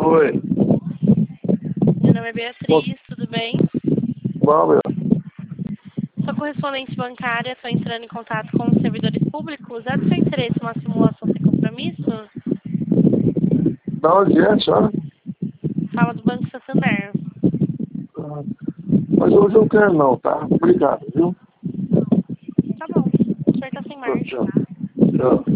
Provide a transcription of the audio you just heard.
Oi. Meu nome é Beatriz, tudo bem? Bom, meu. Sou correspondente bancária, estou entrando em contato com os servidores públicos. É do seu interesse uma simulação sem compromisso? Da onde é, senhora? Fala do Banco Santander. Ah, mas hoje eu não quero não, tá? Obrigado, viu? Tá bom, o senhor está sem margem. Tchau. Tchau.